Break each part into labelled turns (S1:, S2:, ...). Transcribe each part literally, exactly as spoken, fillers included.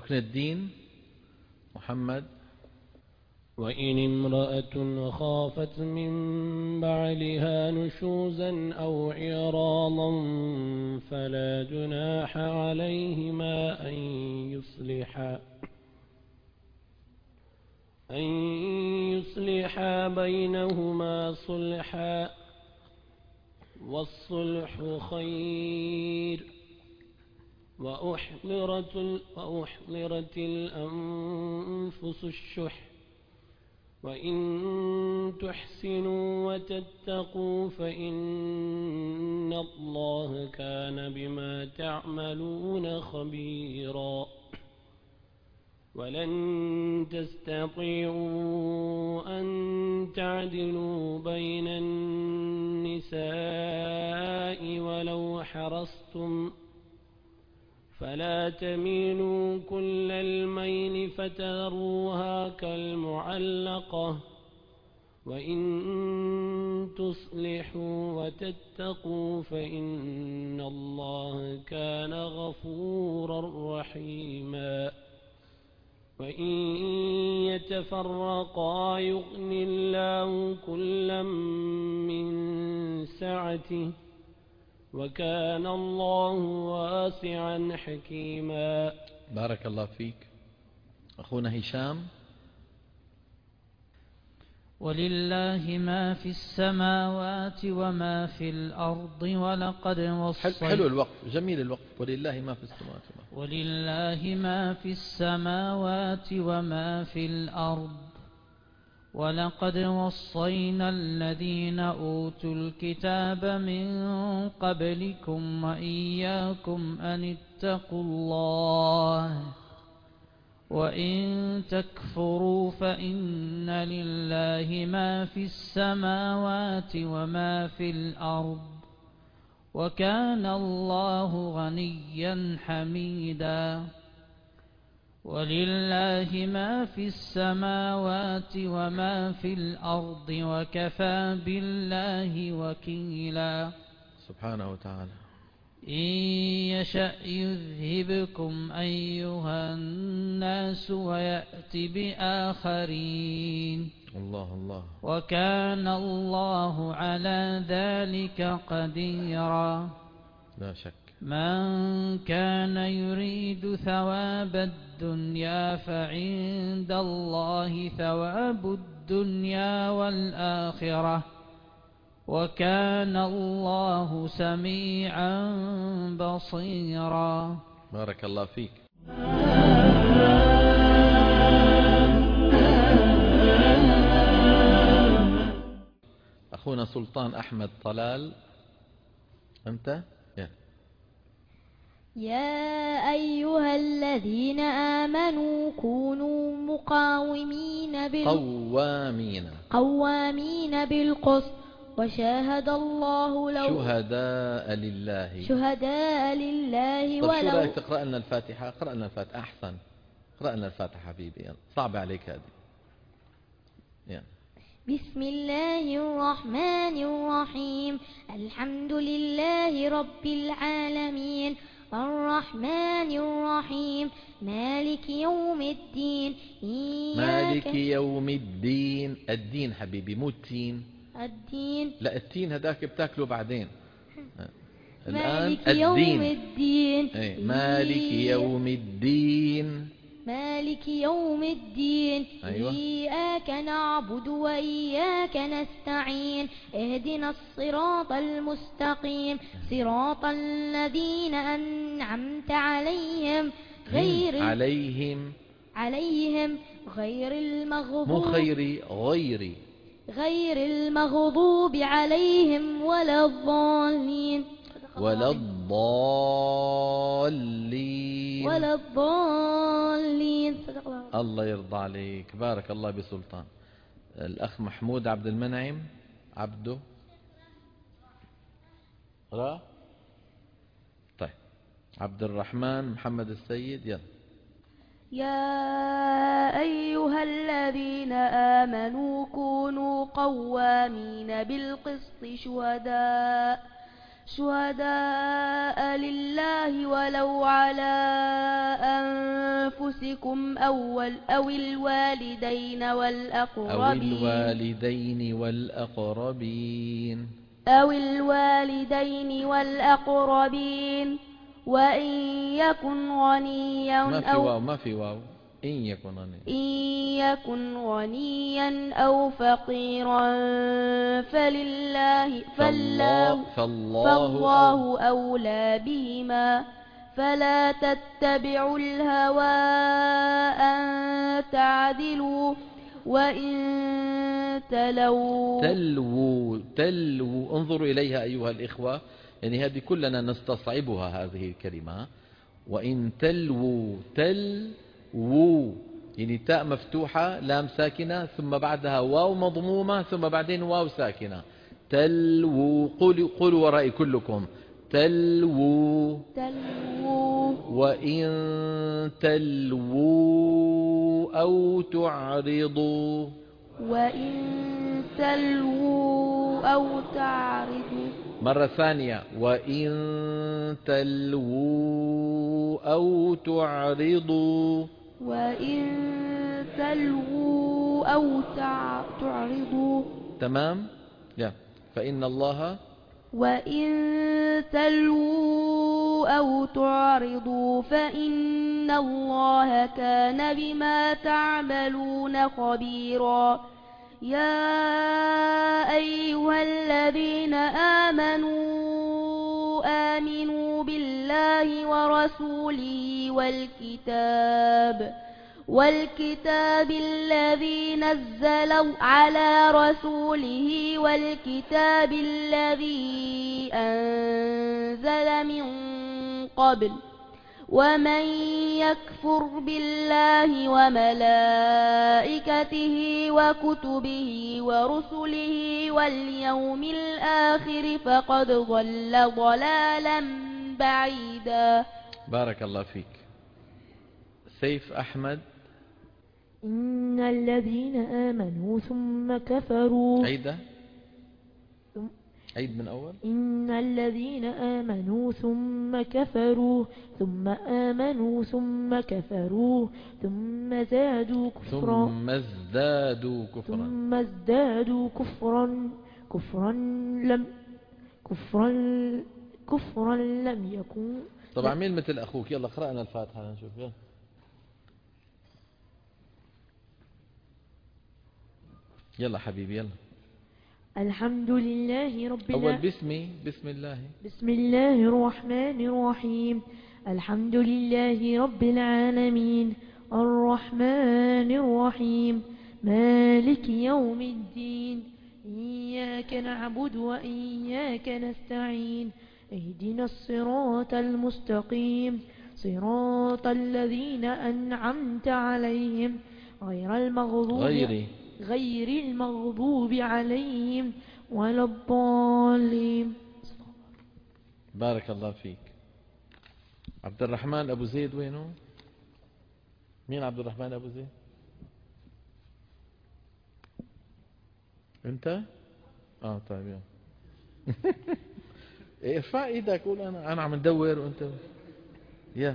S1: ركن الدين محمد.
S2: وإن امرأة خافت من بعلها نشوزا أو إعراضا فلا جناح عليهما أن يصلحا أن يصلحا بينهما صلحا والصلح خير وأحضرت وأحضرت الأنفس الشح وإن تحسنوا وتتقوا فإن الله كان بما تعملون خبيرا. ولن تستطيعوا أن تعدلوا بين النساء ولو حرصتم فلا تميلوا كل الميل فتذروها كالمعلقة وإن تصلحوا وتتقوا فإن الله كان غفورا رحيما. وإن يتفرقا يغن الله كلا من سعته وكان الله واسعا حكيما.
S1: بارك الله فيك. أخونا هشام.
S3: ولله ما في السماوات وما في الأرض ولقد وصينا.
S1: حلو الوقت، جميل الوقت. ولله ما في السماوات
S3: ولله ما في السماوات وما في الأرض ولقد وصينا الذين أوتوا الكتاب من قبلكم وإياكم أن اتقوا الله وإن تكفروا فإن لله ما في السماوات وما في الأرض وكان الله غنيا حميدا. ولله ما في السماوات وما في الأرض وكفى بالله وكيلا.
S1: سبحانه وتعالى.
S3: إن يشأ يذهبكم أيها الناس ويأتي بآخرين.
S1: الله الله.
S3: وكان الله على ذلك قديرا.
S1: لا شك.
S3: من كان يريد ثواب الدنيا فعند الله ثواب الدنيا والآخرة وكان الله سميعا بصيرا.
S1: بارك الله فيك. أخونا سلطان أحمد طلال. أنت؟ يا.
S4: يا أيها الذين آمنوا كونوا مقاومين بال...
S1: قوامين
S4: قوامين بالقسط وشاهد الله لو
S1: شهداء لله
S4: شهداء لله.
S1: طيب
S4: ولو
S1: شو رأيك تقرأ لنا الفاتحة؟ اقرأ لنا الفاتحة أحسن. اقرأ لنا الفاتحة حبيبي، يلا. صعب عليك هذه. يلا.
S4: بسم الله الرحمن الرحيم. الحمد لله رب العالمين الرحمن الرحيم مالك يوم الدين.
S1: مالك يوم الدين. الدين حبيبي مو التين.
S4: الدين.
S1: لا التين هداك بتاكله بعدين. الآن
S4: مالك
S1: الدين.
S4: يوم الدين.
S1: ايه. مالك يوم الدين.
S4: مالك يوم الدين.
S1: أيوة.
S4: إياك نعبد وإياك نستعين اهدنا الصراط المستقيم صراط الذين أنعمت عليهم غير
S1: عليهم
S4: عليهم غير المغضوب
S1: مو خيري غيري
S4: غير المغضوب عليهم ولا الضالين
S1: ولا الضالين
S4: ولا الضالين.
S1: الله يرضى عليك. بارك الله بسلطان. الأخ محمود عبد المنعم عبده را. طيب عبد الرحمن محمد السيد. يلا.
S5: يا أيها الذين آمنوا كونوا قوامين بالقسط شهداء شهداء لله ولو على أنفسكم أو, أو الوالدين والأقربين
S1: أو الوالدين والأقربين
S5: أو الوالدين والأقربين وإن يكن غنيا
S1: ما في
S5: أو
S1: واو ما في واو إن يكن غنيا
S5: إن يكن غنيا أو فقيرا فلله فالله,
S1: فالله,
S5: فالله أولى بهما فلا تتبعوا الهوى أن تعدلوا وإن تلوا
S1: تلووا تلووا انظروا إليها أيها الإخوة، يعني هذه كلنا نستصعبها هذه الكلمة. وإن تلووا تلووا يعني تاء مفتوحة لام ساكنة ثم بعدها واو مضمومة ثم بعدين واو ساكنة. تلووا قولوا قولوا ورائي كلكم تلووا
S5: تلووا
S1: وإن تلووا أو تعرضوا
S5: وإن تلووا أو تعرضوا
S1: مرة ثانية وإن تلووا أو تعرضوا
S5: وإن تلووا أو تعرضوا
S1: تمام يا فإن الله
S5: وإن تلووا أو تعرضوا فإن الله كان بما تعملون خبيرا. يا أيها الذين آمنوا آمنوا بالله ورسوله والكتاب والكتاب الذي نزل على رسوله والكتاب الذي أنزل من قبل ومن يكفر بالله وملائكته وكتبه ورسله واليوم الآخر فقد ضل ضلالا بعيدا.
S1: بارك الله فيك. سيف أحمد.
S6: إن الذين آمنوا ثم كفروا
S1: عيدة عيد من أول.
S6: إن الذين آمنوا ثم كفروا ثم آمنوا ثم كفروا ثم زادوا كفرا
S1: ثم ازدادوا كفرا
S6: ثم ازدادوا كفرا كفرا لم كفرا كفرا لم يكن.
S1: طبعا مين مثل أخوك؟ يلا قرأنا الفاتحة نشوف. يلا يلا حبيبي يلا.
S6: الحمد لله رب
S1: أول
S6: العالمين.
S1: باسمي بسم الله.
S6: بسم الله الرحمن الرحيم. الحمد لله رب العالمين الرحمن الرحيم مالك يوم الدين إياك نعبد وإياك نستعين اهدنا الصراط المستقيم صراط الذين أنعمت عليهم غير المغضوب
S1: غيري
S6: غير المغضوب عليهم ولا الضالين.
S1: بارك الله فيك. عبد الرحمن أبو زيد وينه؟ مين عبد الرحمن أبو زيد؟ أنت؟ آه طيب يلا. ارفع ايدك قول أنا أنا عم ندور وأنت يا.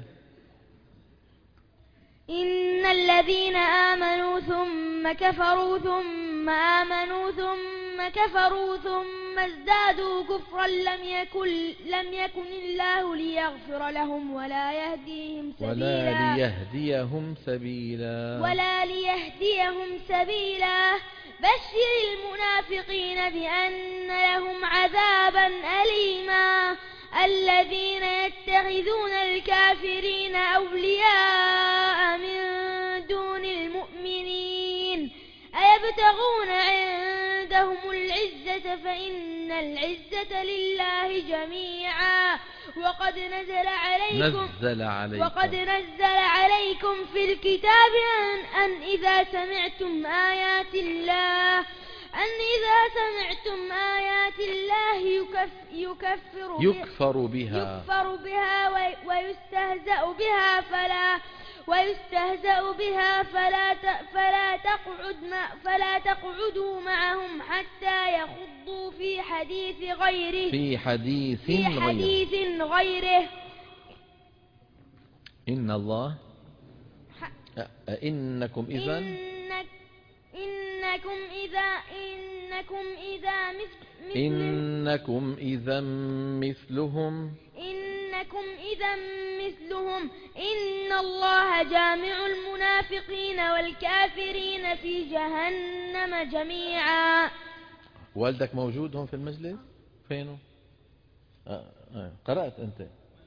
S4: إن الذين آمنوا ثم كفروا ثم آمنوا ثم كفروا ثم ازدادوا كفرا لم يكن لم يكن الله ليغفر لهم ولا يهديهم سبيلا
S1: ولا ليهديهم سبيلا
S4: ولا ليهديهم سبيلا. بشر المنافقين بأن لهم عذابا أليما. الذين يتخذون الكافرين أولياء من دون المؤمنين أيبتغون عندهم العزة فإن العزة لله جميعا. وقد نزل عليكم,
S1: نزل عليكم
S4: وقد نزل عليكم في الكتاب أن, أن إذا سمعتم آيات الله أن إذا سمعتم آيات الله يكف يكفر,
S1: يكفر بها
S4: يكفر بها ويستهزأ بها فلا ويستهزأ بها فلا فلا تقعد فلا تقعدوا معهم حتى يخضوا في حديث غيره
S1: في حديث
S4: في حديث غيره.
S1: إن الله إنكم إذا
S4: إنك إنكم إذا إنكم إذا مثل
S1: إنكم إذا مثلهم
S4: إنكم إذا مثلهم إن الله جامع المنافقين والكافرين في جهنم جميعا.
S1: والدك موجود هون في المجلس؟ فينه؟ آه آه قرأت أنت.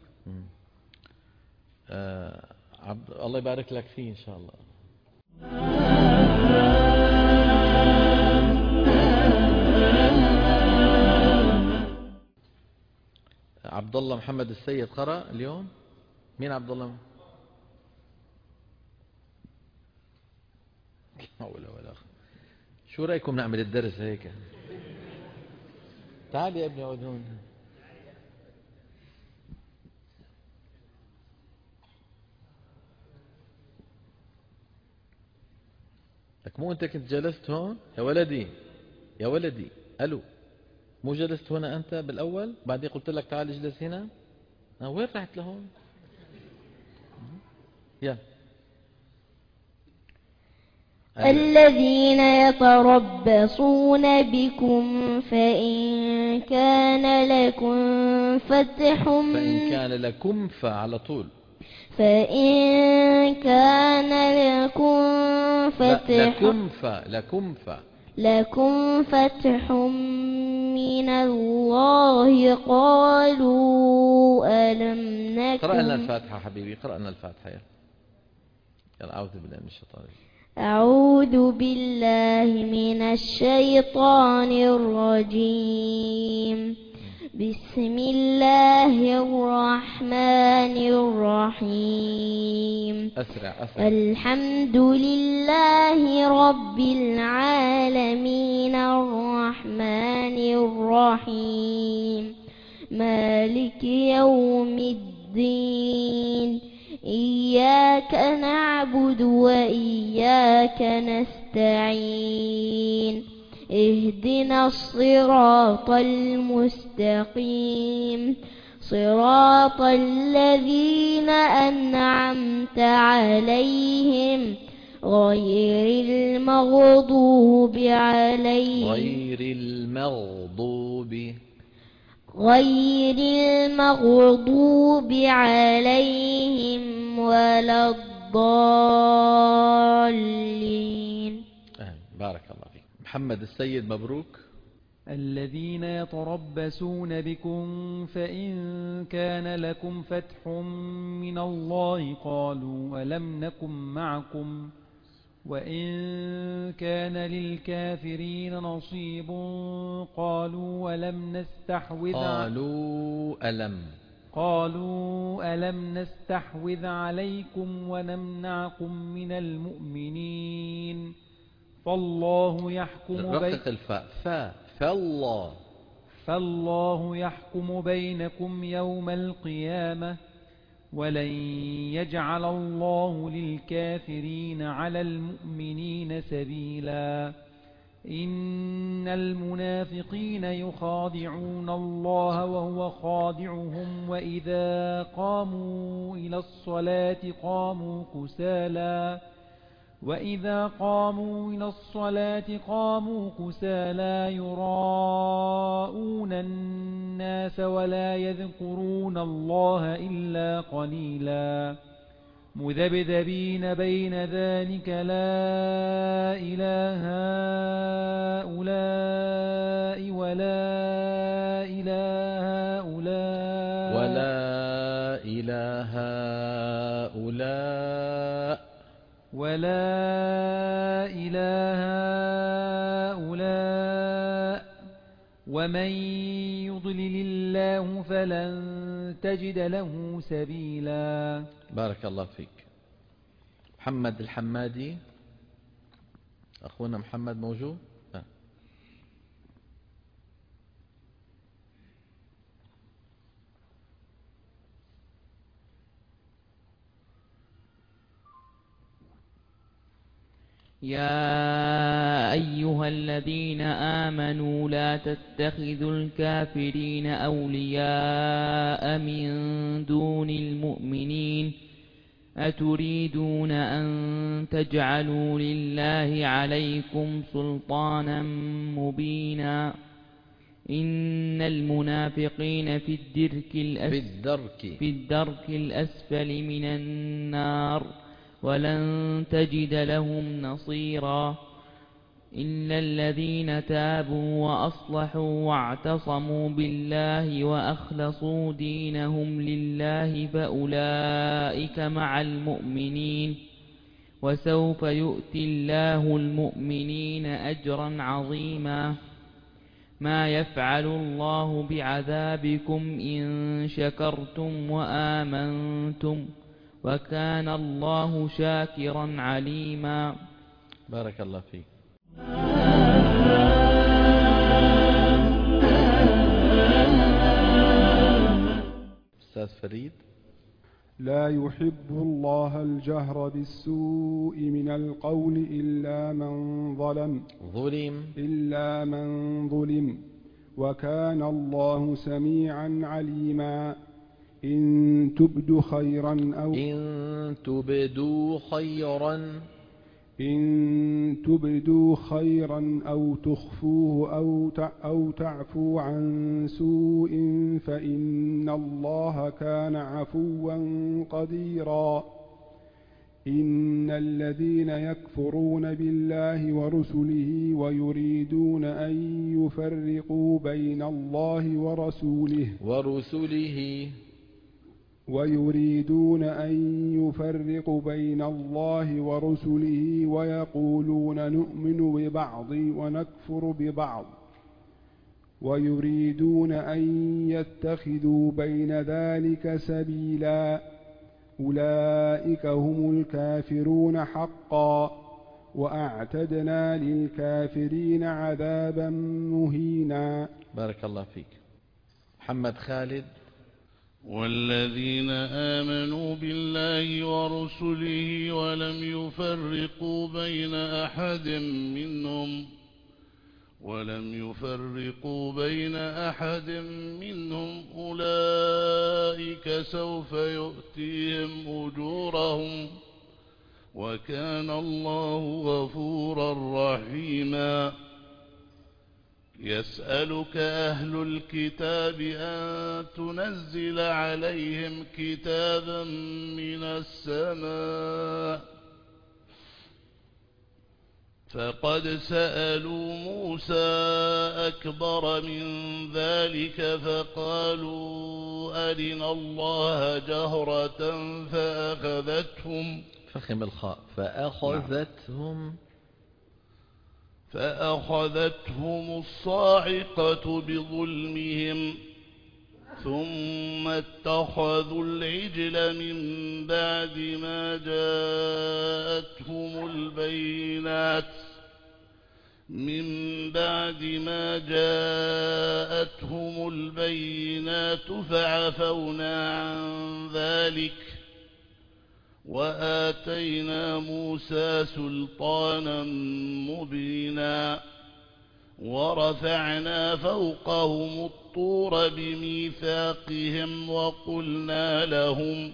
S1: آه عبد الله يبارك لك فيه إن شاء الله. عبد الله محمد السيد قرأ اليوم؟ مين عبد الله؟ لا ولا ولا. شو رأيكم نعمل الدرس هيك؟ تعال يا ابني اقعد هون. لك مو انت كنت جلست هون يا ولدي؟ يا ولدي الو، مو جلست هنا انت بالاول بعدين قلت لك تعال اجلس هنا؟ أه وين رحت لهون؟ يا
S5: الذين يتربصون بكم فإن كان لكم فتح
S1: فإن كان لكم فعلى طول
S5: فإن كان لكم فتح
S1: لكم ف لكم ف
S5: لكم فتح من الله قالوا ألم نكن.
S1: قرأنا الفاتحة حبيبي، قرأنا الفاتحة. يلا أعوذ بالله من الشيطان الرجيم.
S5: أعوذ بالله من الشيطان الرجيم. بسم الله الرحمن الرحيم.
S1: أسرع أسرع.
S5: الحمد لله رب العالمين الرحمن الرحيم مالك يوم الدين إياك نعبد وإياك نستعين اهدنا الصراط المستقيم صراط الذين أنعمت عليهم غير المغضوب عليهم
S1: غير المغضوب
S5: غير المغضوب عليهم ولا الضالين.
S1: بارك الله فيك. محمد السيد مبروك.
S7: الذين يتربصون بكم فإن كان لكم فتح من الله قالوا ألم نكن معكم وإن كان للكافرين نصيب قالوا ألم نستحوذ
S1: قالوا ألم
S7: قالوا ألم نستحوذ عليكم ونمنعكم من المؤمنين فالله يحكم
S1: رقق الفاء فا فالله
S7: فالله يحكم بينكم يوم القيامة ولن يجعل الله للكافرين على المؤمنين سبيلا إن المنافقين يخادعون الله وهو خادعهم وإذا قاموا إلى الصلاة قاموا كسالى وإذا قاموا إلى الصلاة قاموا كسالى يراءون الناس ولا يذكرون الله إلا قليلا مذبذبين بين ذلك لا إله هؤلاء ولا إله هؤلاء
S1: ولا إله هؤلاء
S7: ولا إله هؤلاء ومن يضلل الله فلن تجد له سبيلا.
S1: بارك الله فيك. محمد الحمادي أخونا محمد موجود؟ ها.
S3: يا أيها الذين آمنوا لا تتخذوا الكافرين أولياء من دون المؤمنين أتريدون أن تجعلوا لله عليكم سلطانا مبينا إن المنافقين في الدرك الأسفل,
S1: في الدرك
S3: في الدرك الأسفل من النار ولن تجد لهم نصيرا إلا الذين تابوا وأصلحوا واعتصموا بالله وأخلصوا دينهم لله فأولئك مع المؤمنين وسوف يؤتي الله المؤمنين أجرا عظيما ما يفعل الله بعذابكم إن شكرتم وآمنتم وكان الله شاكرا عليما.
S1: بارك الله فيك. أستاذ فريد.
S8: لا يحب الله الجهر بالسوء من القول إلا من ظلم
S1: ظلم
S8: إلا من ظلم وكان الله سميعا عليما إن تبدوا خيرا أو
S1: إن تبدوا خيرا
S8: إن تبدوا خيرا أو تخفوه أو أو تعفو عن سوء فإن الله كان عفوا قديرا إن الذين يكفرون بالله ورسله ويريدون أن يفرقوا بين الله ورسوله
S1: ورسله
S8: ويريدون أن يفرقوا بين الله ورسله ويقولون نؤمن ببعض ونكفر ببعض ويريدون أن يتخذوا بين ذلك سبيلا أولئك هم الكافرون حقا وأعتدنا للكافرين عذابا مهينا.
S1: بارك الله فيك. محمد خالد.
S9: والذين آمنوا بالله ورسله ولم يفرقوا بين أحد منهم ولم يفرقوا بين أحد منهم أولئك سوف يؤتيهم أجورهم وكان الله غفورا رحيما. يسألك أهل الكتاب أن تنزل عليهم كتابا من السماء فقد سألوا موسى أكبر من ذلك فقالوا أرنا الله جهرة فأخذتهم
S1: فخم الخاء فأخذتهم
S9: فأخذتهم الصاعقة بظلمهم ثم اتخذوا العجل من بعد ما جاءتهم البينات من بعد ما جاءتهم البينات فعفونا عن ذلك وآتينا موسى سلطانا مبينا ورفعنا فوقهم الطور بميثاقهم وقلنا لهم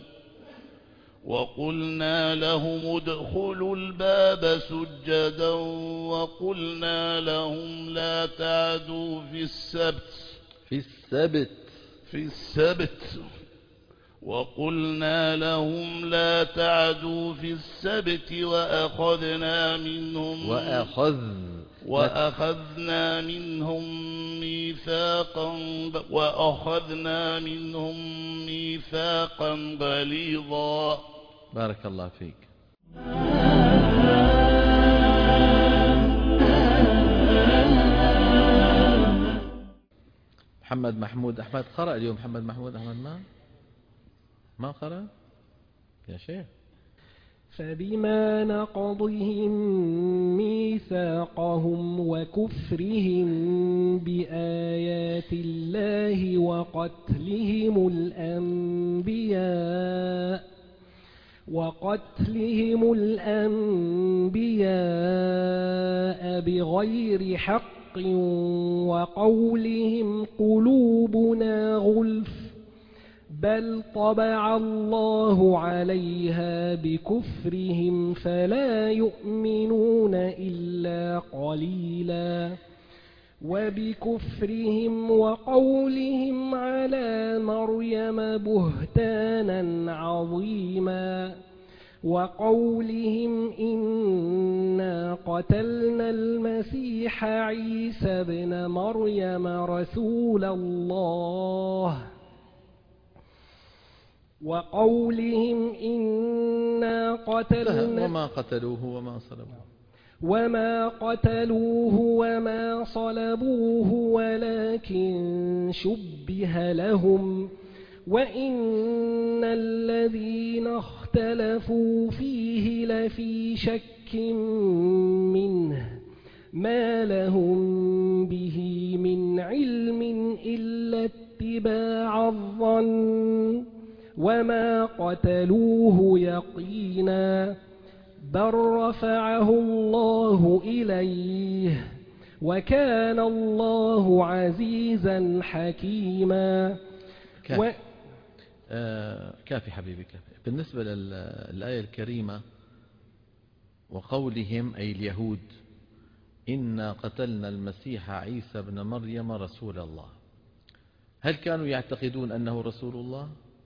S9: وقلنا لهم ادخلوا الباب سجدا وقلنا لهم لا تعدوا في السبت
S1: في السبت
S9: في السبت وقلنا لهم لا تعدوا في السبت وأخذنا منهم
S1: وأخذ
S9: وأخذنا منهم ميثاقا وأخذنا منهم ميثاقا غليظا.
S1: بارك الله فيك. محمد محمود أحمد قرأ اليوم. محمد محمود أحمد ما ما قرأ يا شيخ.
S2: فبما نقضهم ميثاقهم وكفرهم بآيات الله وقتلهم الأنبياء وقتلهم الأنبياء بغير حق وقولهم قلوبنا غلف بل طبع الله عليها بكفرهم فلا يؤمنون إلا قليلا وبكفرهم وقولهم على مريم بهتانا عظيما وقولهم إنا قتلنا المسيح عيسى ابن مريم رسول الله وقولهم إنا قتلنا
S1: وما قتلوه وما صلبوه
S2: وما قتلوه وما صلبوه ولكن شبه لهم وإن الذين اختلفوا فيه لفي شك منه ما لهم به من علم إلا اتباع الظن وما قتلوه يقينا بل رفعه الله إليه وكان الله عزيزا حكيما.
S1: كافي, و... آه كافي حبيبي كافي. بالنسبة للآية الكريمة وقولهم أي اليهود إنا قتلنا المسيح عيسى بن مريم رسول الله، هل كانوا يعتقدون أنه رسول الله؟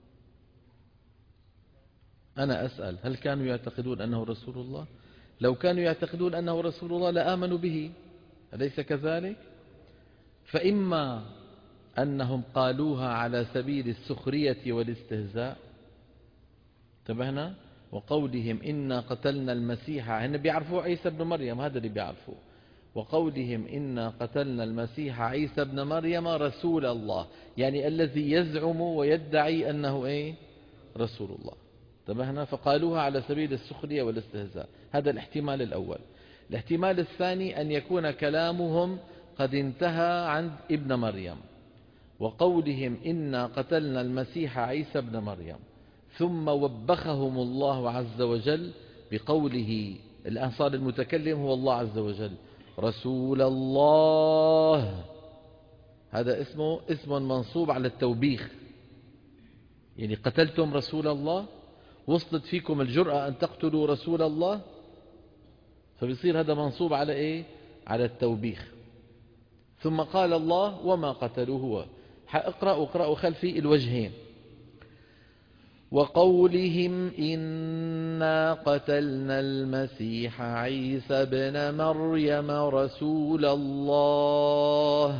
S1: أنا أسأل، هل كانوا يعتقدون أنه رسول الله؟ لو كانوا يعتقدون أنه رسول الله لآمنوا به، أليس كذلك؟ فإما أنهم قالوها على سبيل السخرية والاستهزاء، انتبهنا؟ وقولهم إنا قتلنا المسيح، هن بيعرفوا عيسى بن مريم، هذا اللي بيعرفوا. وقولهم إنا قتلنا المسيح عيسى بن مريم رسول الله، يعني الذي يزعم ويدعي أنه إيه؟ رسول الله. انتبهنا؟ فقالوها على سبيل السخرية والاستهزاء، هذا الاحتمال الأول. الاحتمال الثاني أن يكون كلامهم قد انتهى عند ابن مريم، وقولهم إنا قتلنا المسيح عيسى بن مريم، ثم وبخهم الله عز وجل بقوله، الآن صار المتكلم هو الله عز وجل، رسول الله، هذا اسمه اسم منصوب على التوبيخ، يعني قتلتم رسول الله، وصلت فيكم الجرأة أن تقتلوا رسول الله، فبيصير هذا منصوب على إيه؟ على التوبيخ. ثم قال الله وما قتلوه، اقرأوا اقرأوا خلفي الوجهين. وقولهم إنا قتلنا المسيح عيسى بن مريم رسول الله،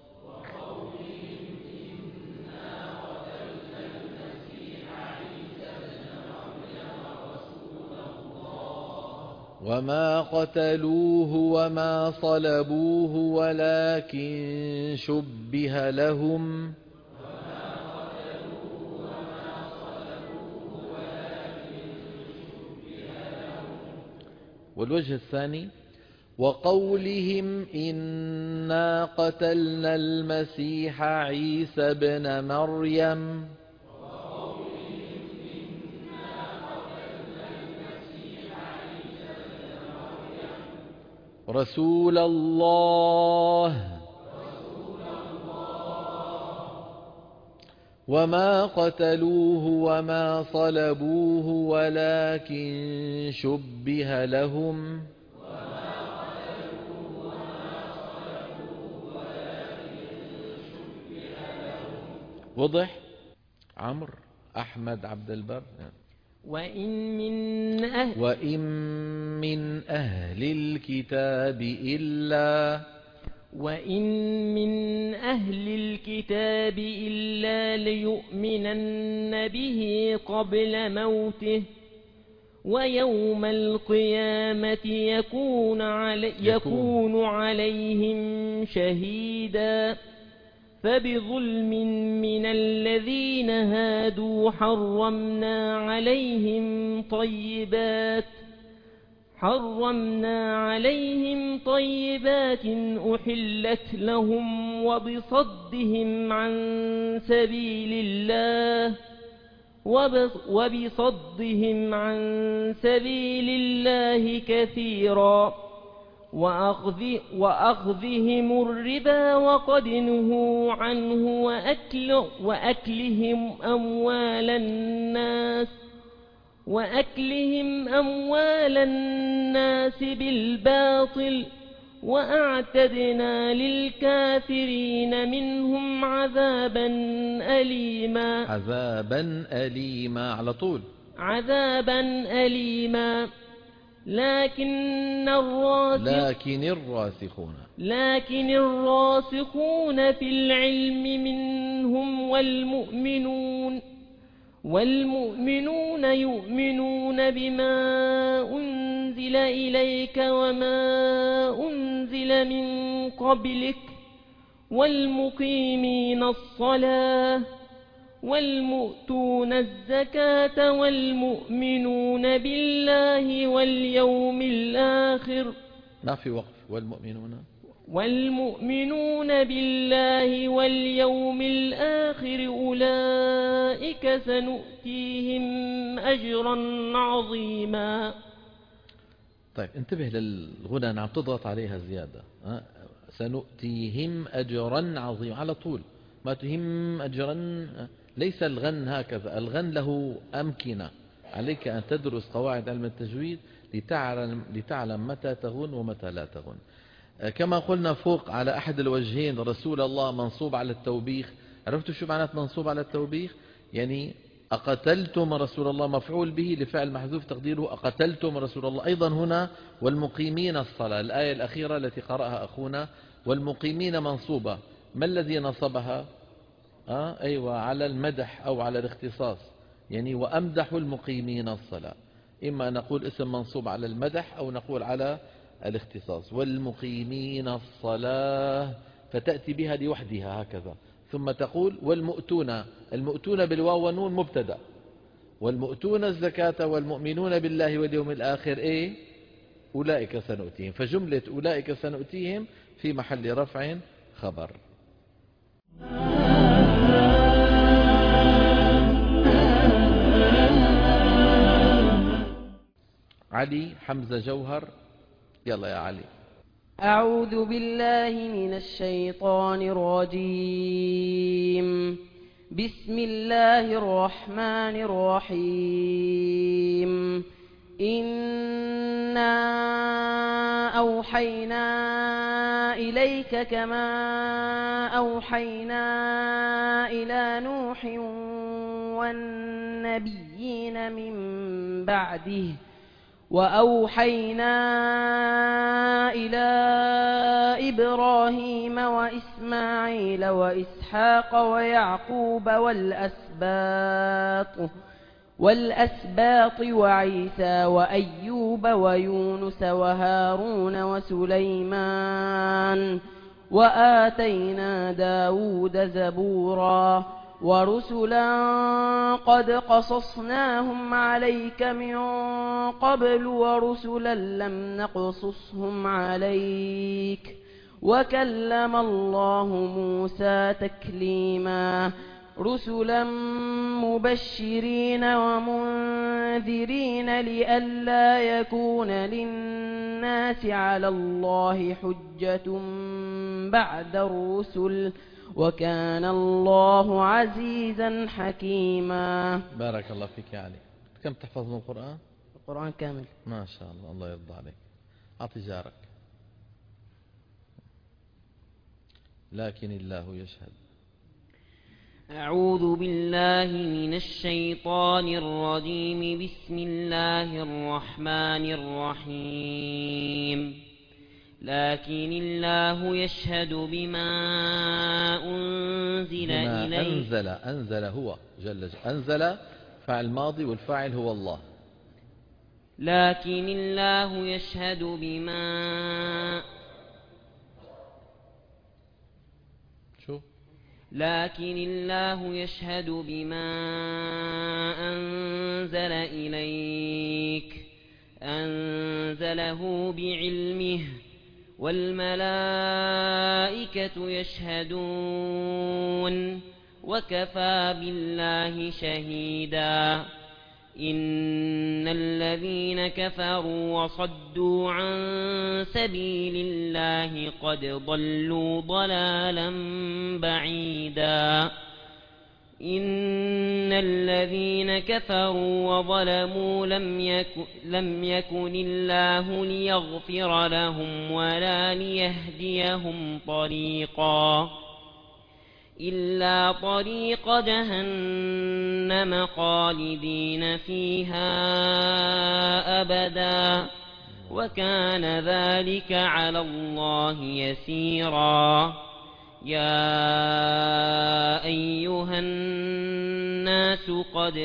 S1: وما قتلوه وما صلبوه ولكن شبه لهم والوجه الثاني وقولهم إنا قتلنا المسيح عيسى بن مريم رسول الله وما قتلوه وما صلبوه ولكن شبه لهم وضح. عمرو أحمد عبد البر.
S2: وإن من أهل
S1: وإن من أهل الكتاب إلا
S2: وإن من أهل الكتاب إلا ليؤمنن به قبل موته ويوم القيامة يكون, علي يكون عليهم شهيدا فبظلم من الذين هادوا حرمنا عليهم طيبات حرمنا عليهم طيبات أحلت لهم وبصدهم عن سبيل الله وبصدهم عن سبيل الله كثيرا وأخذ وأخذهم الربا وقد نهوا عنه وأكل وأكلهم أموال الناس وأكلهم أموال الناس بالباطل وأعتدنا للكافرين منهم عذابا أليما
S1: عذابا أليما على طول
S2: عذابا أليما لكن الراسخ
S1: لكن الراسخون
S2: لكن الراسخون في العلم منهم والمؤمنون والمؤمنون يؤمنون بما أنزل إليك وما أنزل من قبلك والمقيمين الصلاة والمؤتون الزكاة والمؤمنون بالله واليوم الآخر.
S1: ما في وقف. والمؤمنون
S2: والمؤمنون بالله واليوم الآخر أولئك سنؤتيهم أجرا عظيما.
S1: طيب انتبه للغنى، عم تضغط عليها زيادة. أه؟ سنؤتيهم أجرا عظيما على طول، ما تهم أجرا. ليس الغن هكذا، الغن له أمكنة. عليك أن تدرس قواعد علم التجويد لتعلم, لتعلم متى تغن ومتى لا تغن. كما قلنا فوق على أحد الوجهين رسول الله منصوب على التوبيخ. عرفتوا شو معنات منصوب على التوبيخ؟ يعني أقتلتم رسول الله مفعول به لفعل محذوف تقديره أقتلتم رسول الله. أيضا هنا والمقيمين الصلاة، الآية الأخيرة التي قرأها أخونا والمقيمين منصوبة. ما الذي نصبها؟ آه أيوة على المدح أو على الاختصاص، يعني وأمدح المقيمين الصلاة. إما نقول اسم منصوب على المدح أو نقول على الاختصاص. والمقيمين الصلاة فتأتي بها لوحدها هكذا، ثم تقول والمؤتون. المؤتون بالواو والنون مبتدأ، والمؤتون الزكاة والمؤمنون بالله واليوم الآخر إيه؟ أولئك سنؤتيهم. فجملة أولئك سنؤتيهم في محل رفع خبر. علي حمزة جوهر، يلا يا علي.
S10: أعوذ بالله من الشيطان الرجيم. بسم الله الرحمن الرحيم. إنا أوحينا إليك كما أوحينا إلى نوح والنبيين من بعده وأوحينا إلى إبراهيم وإسماعيل وإسحاق ويعقوب والأسباط والأسباط وعيسى وأيوب ويونس وهارون وسليمان وآتينا داود زبورا ورسلا قد قصصناهم عليك من قبل ورسلا لم نقصصهم عليك وكلم الله موسى تكليما. رسلا مبشرين ومنذرين لئلا يكون للناس على الله حجة بعد الرسل وكان الله عزيزا حكيما.
S1: بارك الله فيك يا علي. كم تحفظ من القرآن؟
S10: القرآن كامل
S1: ما شاء الله، الله يرضى عليك. أعطي جارك. لكن الله يشهد.
S3: أعوذ بالله من الشيطان الرجيم. بسم الله الرحمن الرحيم. لكن الله يشهد بما أنزل
S1: بما
S3: إليه.
S1: أنزل أنزل هو جل جل. أنزل فعل ماضي والفاعل هو الله.
S3: لكن الله يشهد بما
S1: شو
S3: لكن الله يشهد بما أنزل إليك أنزله بعلمه والملائكة يشهدون وكفى بالله شهيدا. إن الذين كفروا وصدوا عن سبيل الله قد ضلوا ضلالا بعيدا إن الذين كفروا وظلموا لم يكن, لم يكن الله ليغفر لهم ولا ليهديهم طريقا إلا طريق جهنم خالدين فيها أبدا وكان ذلك على الله يسيرا يا أيها الناس قد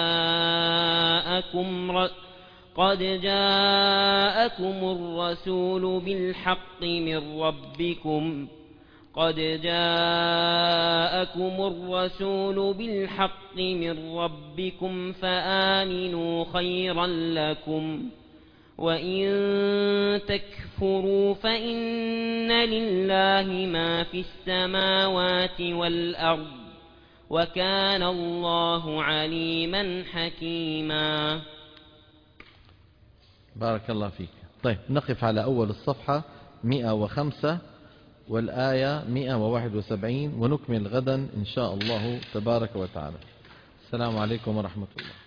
S3: جاءكم قد جاءكم الرسول بالحق من ربكم قد جاءكم الرسول بالحق من ربكم فآمنوا خيرا لكم وإن تكفروا فإن لله ما في السماوات والأرض وكان الله عليما حكيما.
S1: بارك الله فيك. طيب نقف على أول الصفحة مئة وخمسة والآية مئة وواحد وسبعين ونكمل غدا إن شاء الله تبارك وتعالى. السلام عليكم ورحمة الله.